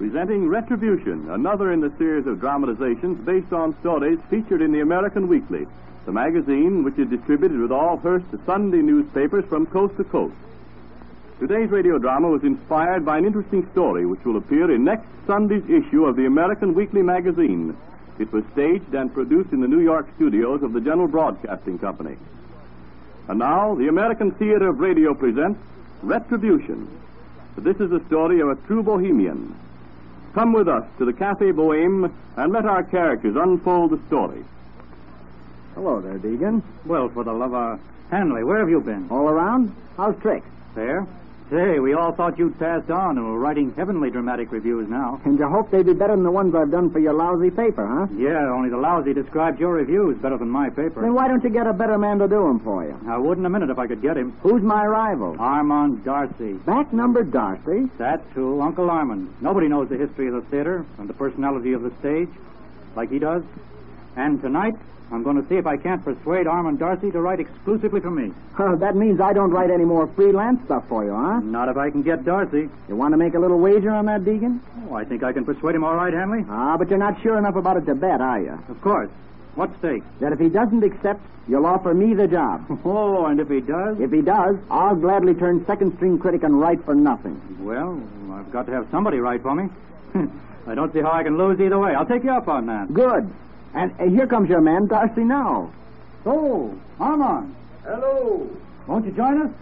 presenting Retribution, another in the series of dramatizations based on stories featured in the American Weekly, the magazine which is distributed with all Hearst Sunday newspapers from coast to coast. Today's radio drama was inspired by an interesting story which will appear in next Sunday's issue of the American Weekly magazine. It was staged and produced in the New York studios of the General Broadcasting Company. And now, the American Theater of Radio presents Retribution. This is the story of a true bohemian. Come with us to the Café Bohème and let our characters unfold the story. Hello there, Deegan. Well, for the love of Hanley, where have you been? All around? How's tricks? Fair. Say, we all thought you'd passed on and were writing heavenly dramatic reviews now. And you hope they'd be better than the ones I've done for your lousy paper, huh? Yeah, only the lousy described your reviews better than my paper. Then why don't you get a better man to do them for you? I wouldn't a minute if I could get him. Who's my rival? Armand Darcy. Back number Darcy? That's who, Uncle Armand. Nobody knows the history of the theater and the personality of the stage like he does. And tonight, I'm going to see if I can't persuade Armand Darcy to write exclusively for me. That means I don't write any more freelance stuff for you, huh? Not if I can get Darcy. You want to make a little wager on that, Deegan? Oh, I think I can persuade him all right, Hanley. But you're not sure enough about it to bet, are you? Of course. What stake? That if he doesn't accept, you'll offer me the job. Oh, and if he does? If he does, I'll gladly turn second-string critic and write for nothing. Well, I've got to have somebody write for me. I don't see how I can lose either way. I'll take you up on that. Good. And here comes your man, Darcy, now. So, Armand. Hello. Won't you join us?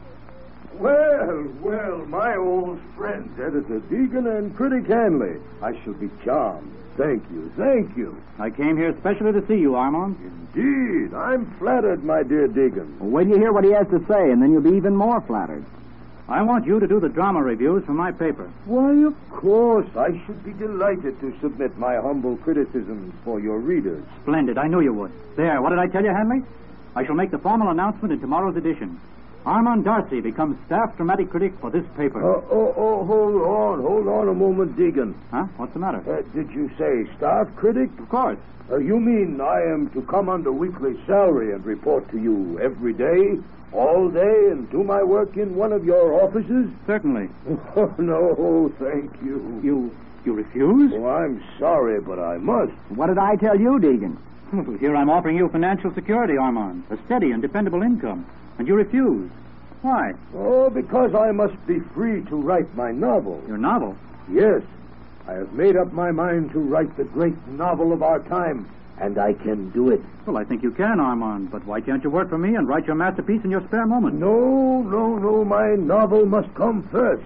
Well, my old friends, Editor Deegan and Critic Hanley. I shall be charmed. Thank you. I came here especially to see you, Armand. Indeed. I'm flattered, my dear Deegan. Well, wait till you hear what he has to say, and then you'll be even more flattered. I want you to do the drama reviews for my paper. Why, of course. I should be delighted to submit my humble criticisms for your readers. Splendid. I knew you would. There, what did I tell you, Hanley? I shall make the formal announcement in tomorrow's edition. Armand Darcy becomes staff dramatic critic for this paper. Hold on a moment, Deegan. Huh? What's the matter? Did you say staff critic? Of course. You mean I am to come under weekly salary and report to you every day, all day, and do my work in one of your offices? Certainly. Oh, no, thank you. You refuse? Oh, I'm sorry, but I must. What did I tell you, Deegan? Well, here I'm offering you financial security, Armand, a steady and dependable income, and you refuse. Why? Oh, because I must be free to write my novel. Your novel? Yes. I have made up my mind to write the great novel of our time, and I can do it. Well, I think you can, Armand, but why can't you work for me and write your masterpiece in your spare moment? No. My novel must come first.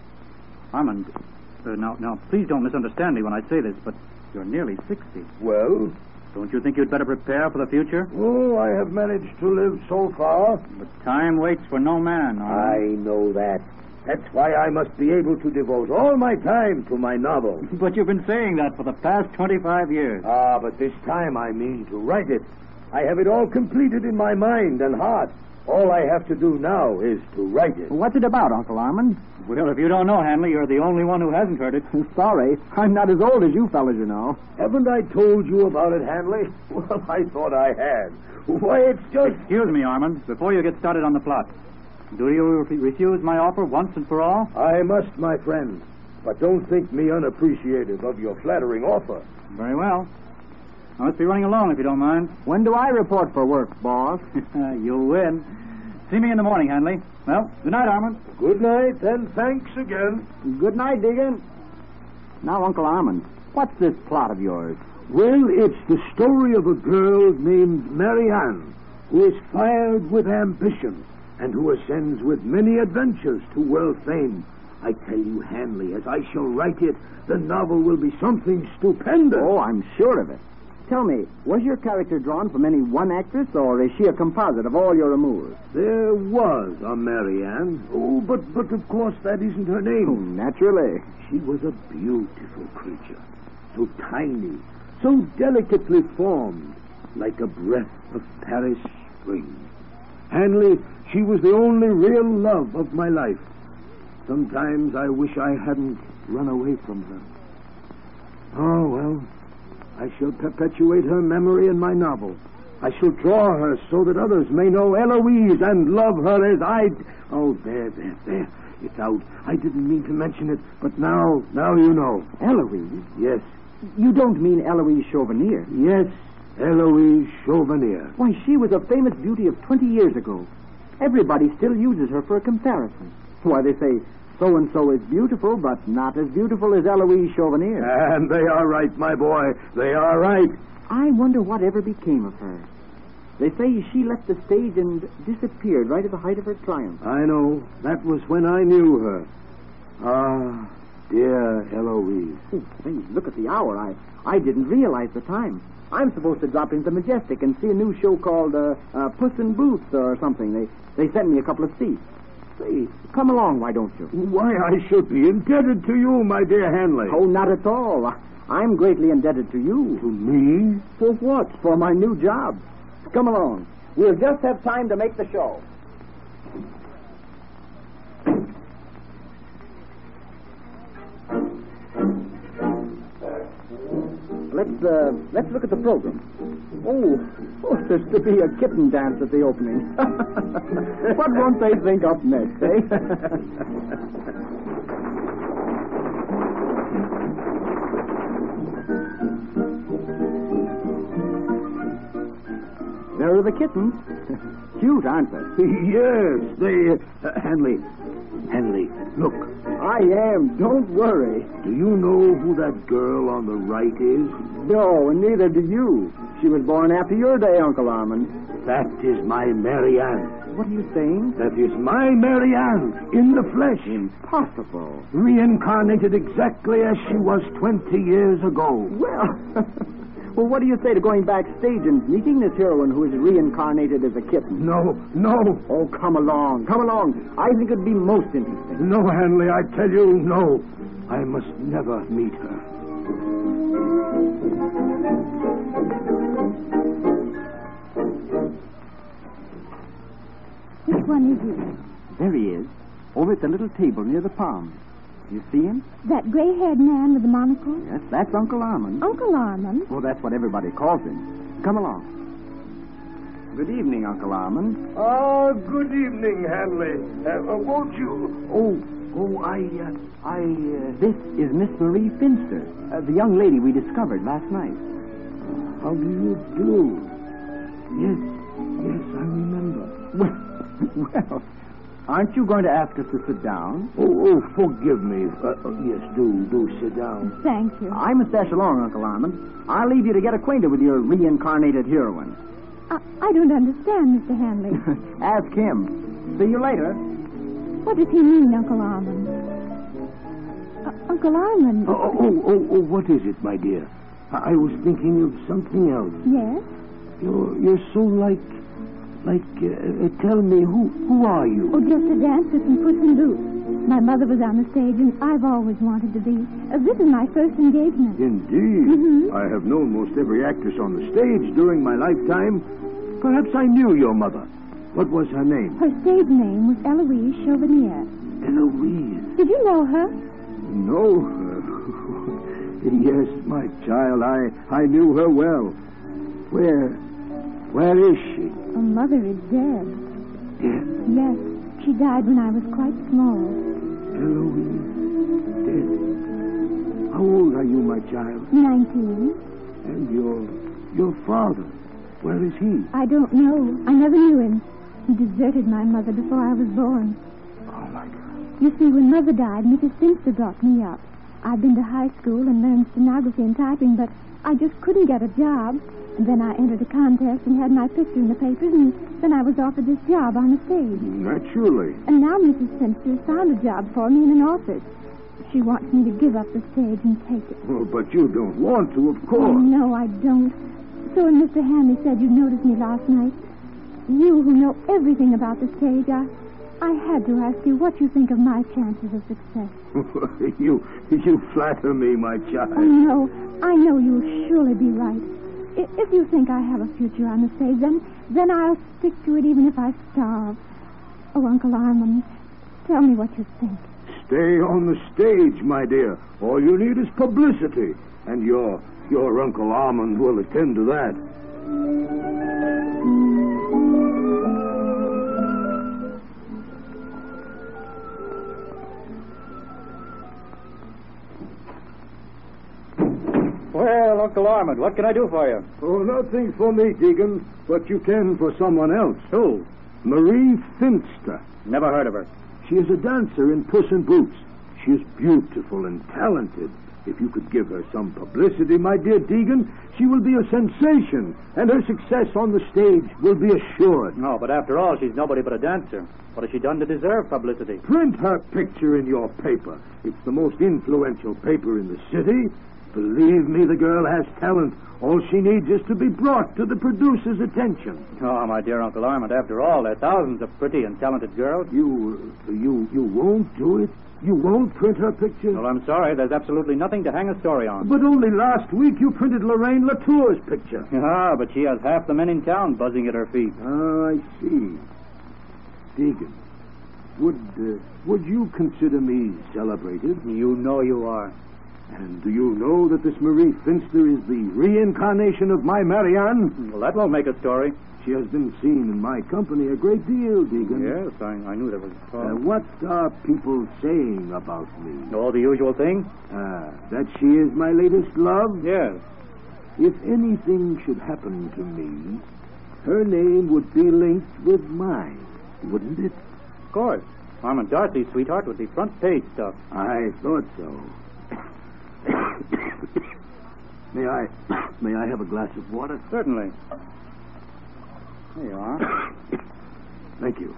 Armand, now, please don't misunderstand me when I say this, but you're nearly 60. Well? Don't you think you'd better prepare for the future? Oh, I have managed to live so far. But time waits for no man, Armand. I know that. That's why I must be able to devote all my time to my novel. But you've been saying that for the past 25 years. But this time I mean to write it. I have it all completed in my mind and heart. All I have to do now is to write it. What's it about, Uncle Armand? Well, if you don't know, Hanley, you're the only one who hasn't heard it. Sorry, I'm not as old as you fellas, you know. Haven't I told you about it, Hanley? Well, I thought I had. Why, it's just... Excuse me, Armand, before you get started on the plot. Do you refuse my offer once and for all? I must, my friend. But don't think me unappreciative of your flattering offer. Very well. I must be running along, if you don't mind. When do I report for work, boss? You'll win. See me in the morning, Hanley. Well, good night, Armand. Good night, and thanks again. Good night, Deegan. Now, Uncle Armand, what's this plot of yours? Well, it's the story of a girl named Marianne, who is fired with ambition and who ascends with many adventures to world fame. I tell you, Hanley, as I shall write it, the novel will be something stupendous. Oh, I'm sure of it. Tell me, was your character drawn from any one actress, or is she a composite of all your amours? There was a Marianne. Oh, but of course that isn't her name. Oh, naturally. She was a beautiful creature, so tiny, so delicately formed, like a breath of Paris spring. Hanley, she was the only real love of my life. Sometimes I wish I hadn't run away from her. Oh, well, I shall perpetuate her memory in my novel. I shall draw her so that others may know Eloise and love her as I... Oh, there. It's out. I didn't mean to mention it, but now you know. Eloise? Yes. You don't mean Eloise Chauvenier? Yes, Eloise Chauvenier. Why, she was a famous beauty of 20 years ago. Everybody still uses her for a comparison. Why, they say, so-and-so is beautiful, but not as beautiful as Eloise Chauvenier. And they are right, my boy. They are right. I wonder what ever became of her. They say she left the stage and disappeared right at the height of her triumph. I know. That was when I knew her. Ah, dear Eloise. Oh, hey, look at the hour. I didn't realize the time. I'm supposed to drop into Majestic and see a new show called Puss in Boots or something. They sent me a couple of seats. Say, come along, why don't you? Why, I should be indebted to you, my dear Hanley. Oh, not at all. I'm greatly indebted to you. To me? For what? For my new job. Come along. We'll just have time to make the show. Let's look at the program. Oh, there's to be a kitten dance at the opening. What won't they think up next, eh? There are the kittens. Cute, aren't they? Yes, they... Hanley, look. I am. Don't worry. Do you know who that girl on the right is? No, and neither do you. She was born after your day, Uncle Armand. That is my Mary Ann. What are you saying? That is my Mary Ann, in the flesh. Impossible. Reincarnated exactly as she was 20 years ago. Well... Well, what do you say to going backstage and meeting this heroine who is reincarnated as a kitten? No. Oh, come along. I think it'd be most interesting. No, Hanley, I tell you, no. I must never meet her. Which one is he? There he is, over at the little table near the palm. You see him? That gray-haired man with the monocle? Yes, that's Uncle Armand. Uncle Armand? Well, that's what everybody calls him. Come along. Good evening, Uncle Armand. Ah, good evening, Hanley. Won't you... This is Miss Marie Finster, the young lady we discovered last night. How do you do? Yes, I remember. Well, aren't you going to ask us to sit down? Oh, forgive me. Yes, do sit down. Thank you. I must dash along, Uncle Armand. I'll leave you to get acquainted with your reincarnated heroine. I don't understand, Mr. Hanley. Ask him. See you later. What does he mean, Uncle Armand? Uncle Armand? Oh, what is it, my dear? I was thinking of something else. Yes? You're so tell me, who are you? Oh, just a dancer from Puss in Boots. My mother was on the stage, and I've always wanted to be. This is my first engagement. Indeed. Mm-hmm. I have known most every actress on the stage during my lifetime. Perhaps I knew your mother. What was her name? Her stage name was Eloise Chauvenier. Eloise. Did you know her? Know her? Yes, my child, I knew her well. Where is she? Her mother is dead. Dead? Yes, she died when I was quite small. Eloise, dead. How old are you, my child? 19. And your father, where is he? I don't know. I never knew him. He deserted my mother before I was born. Oh, my God. You see, when Mother died, Mrs. Finster brought me up. I'd been to high school and learned stenography and typing, but I just couldn't get a job. And then I entered a contest and had my picture in the papers, and then I was offered this job on the stage. Naturally. And now Mrs. Finster has found a job for me in an office. She wants me to give up the stage and take it. Oh, but you don't want to, of Oh, course. no, I don't. So when Mr. Hanley said you'd noticed me last night, you who know everything about the stage, I had to ask you what you think of my chances of success. You flatter me, my child. Oh, no, I know you'll surely be right. If you think I have a future on the stage, then I'll stick to it even if I starve. Oh, Uncle Armand, tell me what you think. Stay on the stage, my dear. All you need is publicity, and your Uncle Armand will attend to that. Well, Uncle Armand, what can I do for you? Oh, nothing for me, Deegan, but you can for someone else. Who? Marie Finster. Never heard of her. She is a dancer in Puss in Boots. She is beautiful and talented. If you could give her some publicity, my dear Deegan, she will be a sensation, and her success on the stage will be assured. No, but after all, she's nobody but a dancer. What has she done to deserve publicity? Print her picture in your paper. It's the most influential paper in the city. Believe me, the girl has talent. All she needs is to be brought to the producer's attention. Oh, my dear Uncle Armand, after all, there are thousands of pretty and talented girls. You won't do it? You won't print her picture? Well, I'm sorry. There's absolutely nothing to hang a story on. But only last week you printed Lorraine Latour's picture. Ah, but she has half the men in town buzzing at her feet. Ah, I see. Deegan, would you consider me celebrated? You know you are. And do you know that this Marie Finster is the reincarnation of my Marianne? Well, that won't make a story. She has been seen in my company a great deal, Deegan. Yes, I knew there was talk. What are people saying about me? All the usual thing? That she is my latest love? Yes. If anything should happen to me, her name would be linked with mine, wouldn't it? Of course. Armand Darcy's sweetheart would be front page stuff. I thought so. May I have a glass of water? Certainly. There you are. Thank you.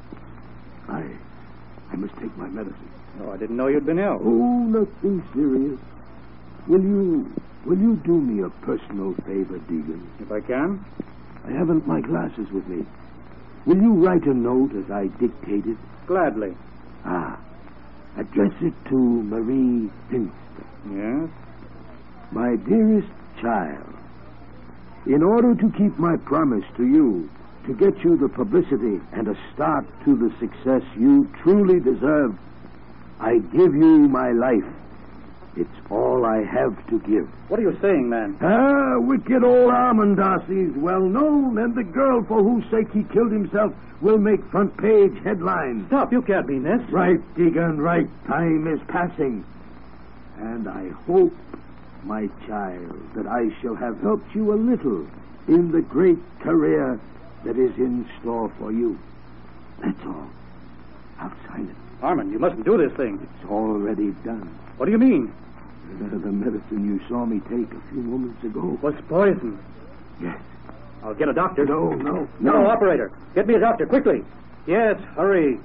I must take my medicine. Oh, I didn't know you'd been ill. Oh, nothing serious. Will you do me a personal favor, Deegan? If I can. I haven't my glasses with me. Will you write a note as I dictate it? Gladly. Address it to Marie Finster. Yes? My dearest child, in order to keep my promise to you, to get you the publicity and a start to the success you truly deserve, I give you my life. It's all I have to give. What are you saying, man? Wicked old Armand Darcy is well known, and the girl for whose sake he killed himself will make front page headlines. Stop, you can't mean this. Right, Deegan, right. Time is passing. And I hope, my child, that I shall have helped you a little in the great career that is in store for you. That's all. I'll sign it. Armand, you mustn't do this thing. It's already done. What do you mean? The medicine you saw me take a few moments ago. Was poison. Yes. I'll get a doctor. No, operator. Get me a doctor, quickly. Yes, hurry.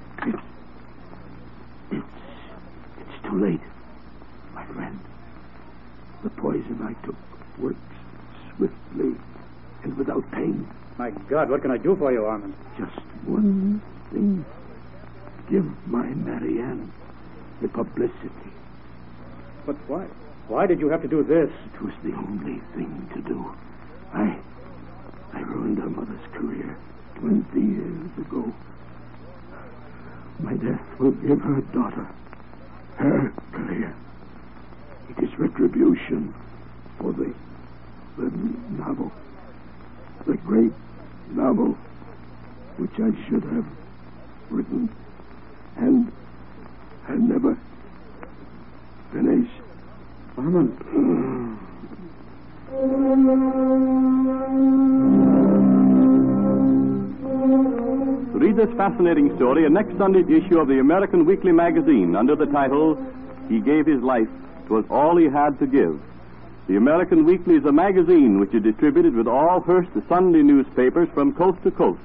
It's too late, my friend. The poison I took works swiftly and without pain. My God, what can I do for you, Armand? Just one thing. Give my Marianne the publicity. But why? Why did you have to do this? It was the only thing to do. I ruined her mother's career 20 years ago. My death will give her daughter her career. It is retribution for the novel, the great novel which I should have written and never finished. Armand. Read this fascinating story in next Sunday's issue of the American Weekly Magazine under the title, He Gave His Life. 'Twas All He Had to Give. The American Weekly is a magazine which is distributed with all Hearst Sunday newspapers from coast to coast.